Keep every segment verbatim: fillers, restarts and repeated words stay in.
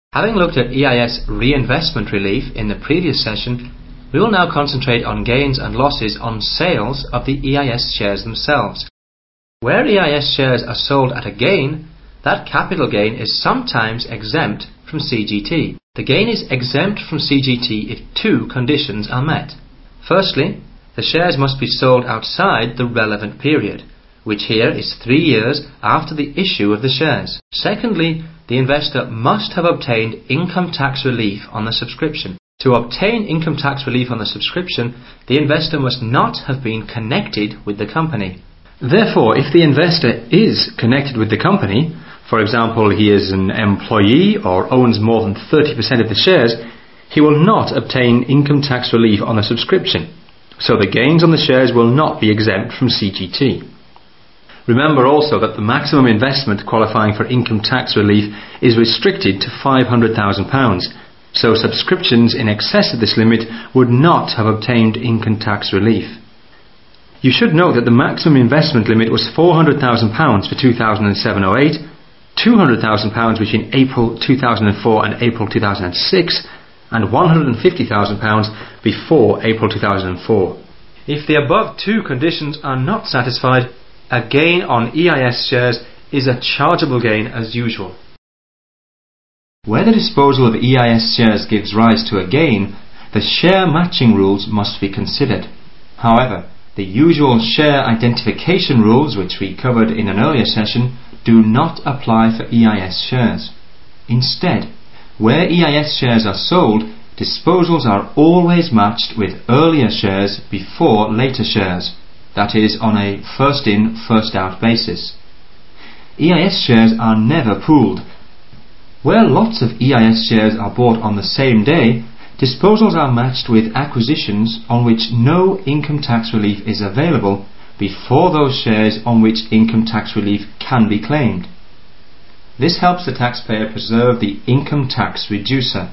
Having looked at E I S reinvestment relief in the previous session, we will now concentrate on gains and losses on sales of the E I S shares themselves. Where E I S shares are sold at a gain, that capital gain is sometimes exempt from C G T. The gain is exempt from C G T if two conditions are met. Firstly, the shares must be sold outside the relevant period, which here is three years after the issue of the shares. Secondly, the investor must have obtained income tax relief on the subscription. To obtain income tax relief on the subscription, the investor must not have been connected with the company. Therefore, if the investor is connected with the company, for example, he is an employee or owns more than thirty percent of the shares, he will not obtain income tax relief on the subscription. So the gains on the shares will not be exempt from C G T. Remember also that the maximum investment qualifying for income tax relief is restricted to five hundred thousand pounds, so subscriptions in excess of this limit would not have obtained income tax relief. You should note that the maximum investment limit was four hundred thousand pounds for two thousand seven to oh eight, two hundred thousand pounds between April two thousand four and April two thousand six, and one hundred fifty thousand pounds before April two thousand four. If the above two conditions are not satisfied, a gain on E I S shares is a chargeable gain as usual. Where the disposal of E I S shares gives rise to a gain, the share matching rules must be considered. However, the usual share identification rules, which we covered in an earlier session, do not apply for E I S shares. Instead, where E I S shares are sold, disposals are always matched with earlier shares before later shares. That is, on a first-in, first-out basis. E I S shares are never pooled. Where lots of E I S shares are bought on the same day, disposals are matched with acquisitions on which no income tax relief is available before those shares on which income tax relief can be claimed. This helps the taxpayer preserve the income tax reducer.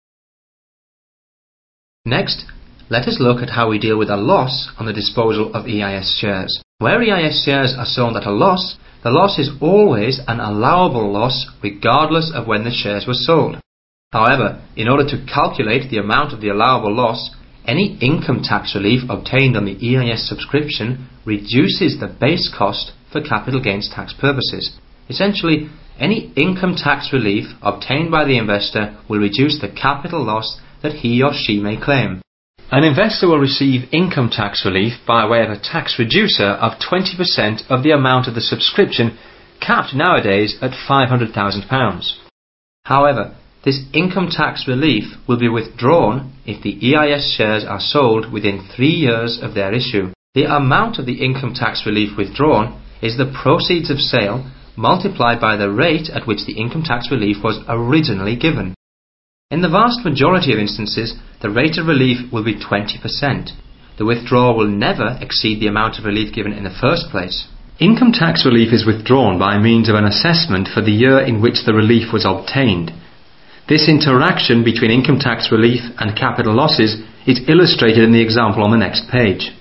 Next, let us look at how we deal with a loss on the disposal of E I S shares. Where E I S shares are sold at a loss, the loss is always an allowable loss regardless of when the shares were sold. However, in order to calculate the amount of the allowable loss, any income tax relief obtained on the E I S subscription reduces the base cost for capital gains tax purposes. Essentially, any income tax relief obtained by the investor will reduce the capital loss that he or she may claim. An investor will receive income tax relief by way of a tax reducer of twenty percent of the amount of the subscription, capped nowadays at five hundred thousand pounds. However, this income tax relief will be withdrawn if the E I S shares are sold within three years of their issue. The amount of the income tax relief withdrawn is the proceeds of sale multiplied by the rate at which the income tax relief was originally given. In the vast majority of instances, the rate of relief will be twenty percent. The withdrawal will never exceed the amount of relief given in the first place. Income tax relief is withdrawn by means of an assessment for the year in which the relief was obtained. This interaction between income tax relief and capital losses is illustrated in the example on the next page.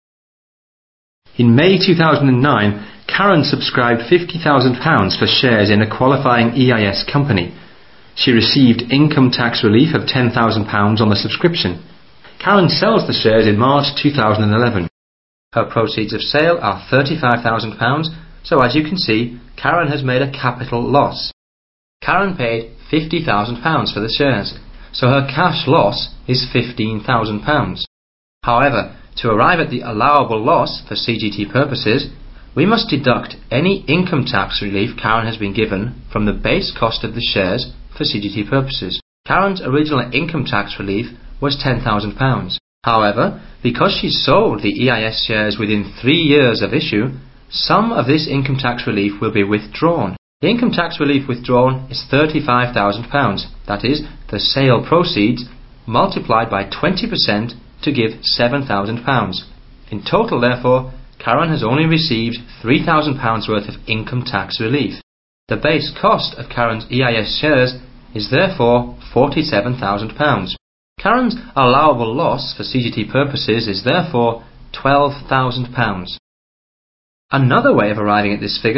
In May two thousand nine, Karen subscribed fifty thousand pounds for shares in a qualifying E I S company. She received income tax relief of ten thousand pounds on the subscription. Karen sells the shares in March two thousand eleven. Her proceeds of sale are thirty-five thousand pounds, so as you can see, Karen has made a capital loss. Karen paid fifty thousand pounds for the shares, so her cash loss is fifteen thousand pounds. However, to arrive at the allowable loss for C G T purposes, we must deduct any income tax relief Karen has been given from the base cost of the shares for C G T purposes. Karen's original income tax relief was ten thousand pounds. However, because she sold the E I S shares within three years of issue, some of this income tax relief will be withdrawn. The income tax relief withdrawn is thirty-five thousand pounds, that is, the sale proceeds multiplied by twenty percent to give seven thousand pounds. In total, therefore, Karen has only received three thousand pounds worth of income tax relief. The base cost of Karen's E I S shares is therefore forty-seven thousand pounds. Karen's allowable loss for C G T purposes is therefore twelve thousand pounds. Another way of arriving at this figure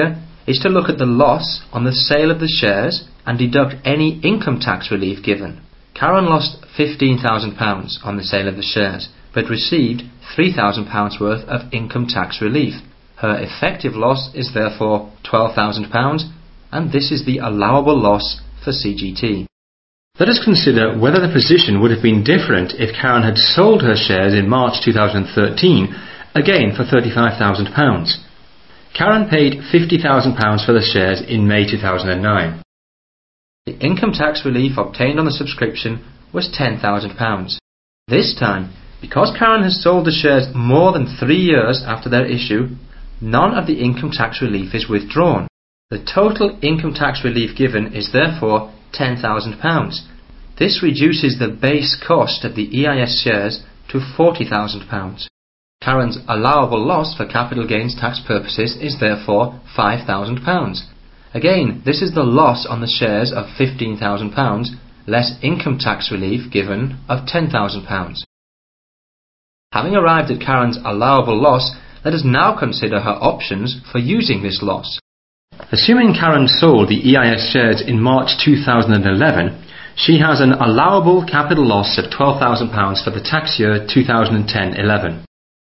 is to look at the loss on the sale of the shares and deduct any income tax relief given. Karen lost fifteen thousand pounds on the sale of the shares, but received three thousand pounds worth of income tax relief. Her effective loss is therefore twelve thousand pounds, and this is the allowable loss for C G T. Let us consider whether the position would have been different if Karen had sold her shares in March two thousand thirteen, again for thirty-five thousand pounds. Karen paid fifty thousand pounds for the shares in May two thousand nine. The income tax relief obtained on the subscription was ten thousand pounds. This time, because Karen has sold the shares more than three years after their issue, none of the income tax relief is withdrawn. The total income tax relief given is therefore ten thousand pounds. This reduces the base cost of the E I S shares to forty thousand pounds. Karen's allowable loss for capital gains tax purposes is therefore five thousand pounds. Again, this is the loss on the shares of fifteen thousand pounds, less income tax relief given of ten thousand pounds. Having arrived at Karen's allowable loss, let us now consider her options for using this loss. Assuming Karen sold the E I S shares in March two thousand eleven, she has an allowable capital loss of twelve thousand pounds for the tax year two thousand ten eleven.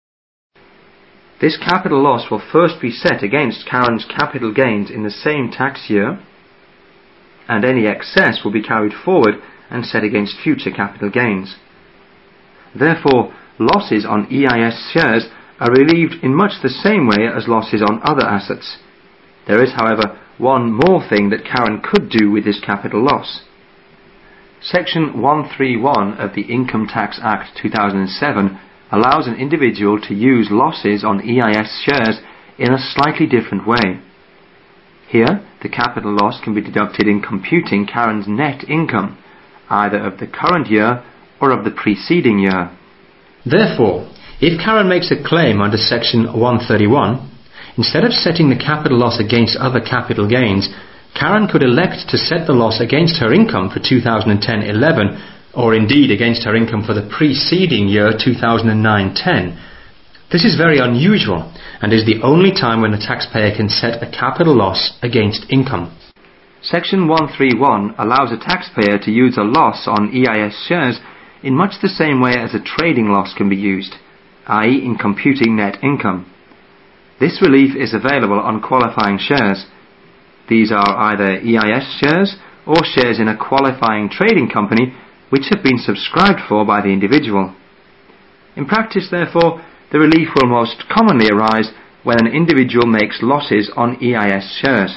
This capital loss will first be set against Karen's capital gains in the same tax year, and any excess will be carried forward and set against future capital gains. Therefore, losses on E I S shares are relieved in much the same way as losses on other assets. There is, however, one more thing that Karen could do with this capital loss. Section one thirty-one of the Income Tax Act two thousand seven allows an individual to use losses on E I S shares in a slightly different way. Here, the capital loss can be deducted in computing Karen's net income, either of the current year or of the preceding year. Therefore, if Karen makes a claim under Section one thirty-one, instead of setting the capital loss against other capital gains, Karen could elect to set the loss against her income for two thousand ten eleven, or indeed against her income for the preceding year two thousand nine ten. This is very unusual and is the only time when the taxpayer can set a capital loss against income. Section one thirty-one allows a taxpayer to use a loss on E I S shares in much the same way as a trading loss can be used, that is in computing net income. This relief is available on qualifying shares. These are either E I S shares or shares in a qualifying trading company which have been subscribed for by the individual. In practice, therefore, the relief will most commonly arise when an individual makes losses on E I S shares.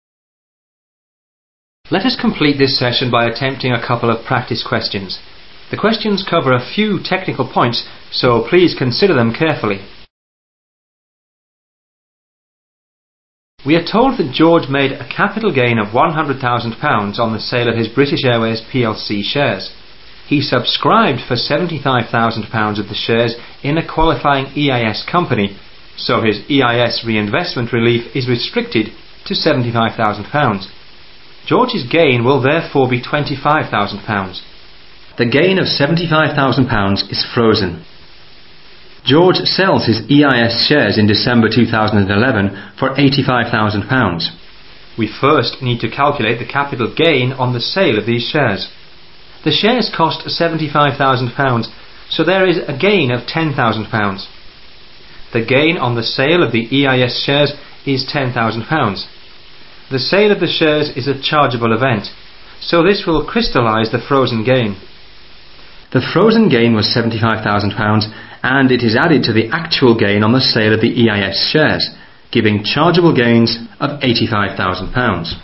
Let us complete this session by attempting a couple of practice questions. The questions cover a few technical points, so please consider them carefully. We are told that George made a capital gain of one hundred thousand pounds on the sale of his British Airways P L C shares. He subscribed for seventy-five thousand pounds of the shares in a qualifying E I S company, so his E I S reinvestment relief is restricted to seventy-five thousand pounds. George's gain will therefore be twenty-five thousand pounds. The gain of seventy-five thousand pounds is frozen. George sells his E I S shares in December two thousand eleven for eighty-five thousand pounds. We first need to calculate the capital gain on the sale of these shares. The shares cost seventy-five thousand pounds, so there is a gain of ten thousand pounds. The gain on the sale of the E I S shares is ten thousand pounds. The sale of the shares is a chargeable event, so this will crystallise the frozen gain. The frozen gain was seventy-five thousand pounds, and it is added to the actual gain on the sale of the E I S shares, giving chargeable gains of eighty-five thousand pounds.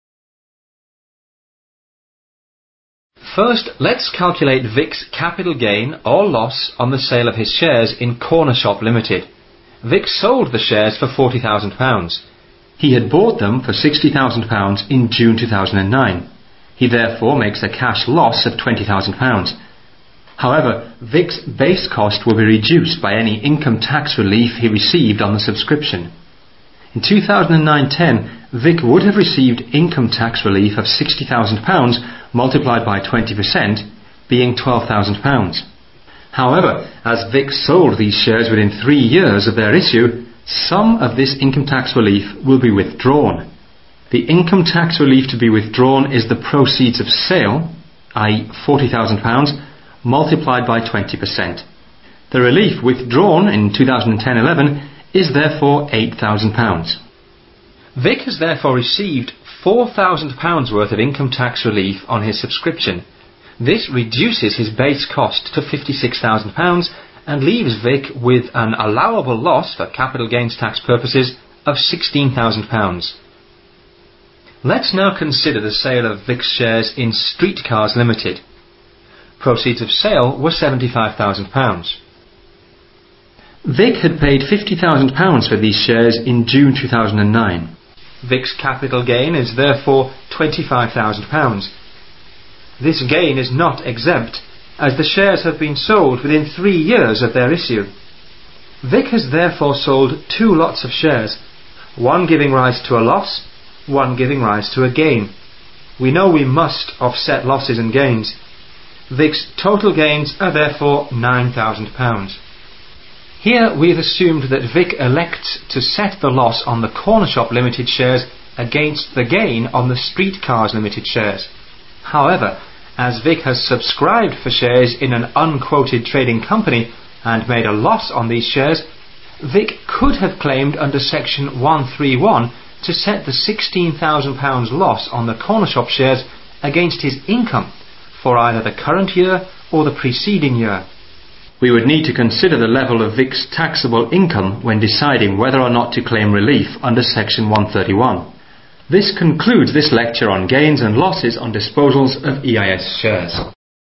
First, let's calculate Vic's capital gain or loss on the sale of his shares in Cornershop Limited. Vic sold the shares for forty thousand pounds. He had bought them for sixty thousand pounds in June two thousand nine. He therefore makes a cash loss of twenty thousand pounds. However, Vic's base cost will be reduced by any income tax relief he received on the subscription. In two thousand nine ten, Vic would have received income tax relief of sixty thousand pounds multiplied by twenty percent, being twelve thousand pounds. However, as Vic sold these shares within three years of their issue, some of this income tax relief will be withdrawn. The income tax relief to be withdrawn is the proceeds of sale, that is forty thousand pounds, multiplied by twenty percent. The relief withdrawn in two thousand ten eleven is therefore eight thousand pounds. Vic has therefore received four thousand pounds worth of income tax relief on his subscription. This reduces his base cost to fifty-six thousand pounds and leaves Vic with an allowable loss for capital gains tax purposes of sixteen thousand pounds. Let's now consider the sale of Vic's shares in Streetcars Limited. Proceeds of sale were seventy-five thousand pounds. Vic had paid fifty thousand pounds for these shares in June two thousand nine. Vic's capital gain is therefore twenty-five thousand pounds. This gain is not exempt, as the shares have been sold within three years of their issue. Vic has therefore sold two lots of shares, one giving rise to a loss, one giving rise to a gain. We know we must offset losses and gains. Vic's total gains are therefore nine thousand pounds. Here we have assumed that Vic elects to set the loss on the Corner Shop Limited shares against the gain on the Streetcars Limited shares. However, as Vic has subscribed for shares in an unquoted trading company and made a loss on these shares, Vic could have claimed under section one thirty-one to set the sixteen thousand pounds loss on the Corner Shop shares against his income for either the current year or the preceding year. We would need to consider the level of Vic's taxable income when deciding whether or not to claim relief under section one thirty-one. This concludes this lecture on gains and losses on disposals of E I S shares.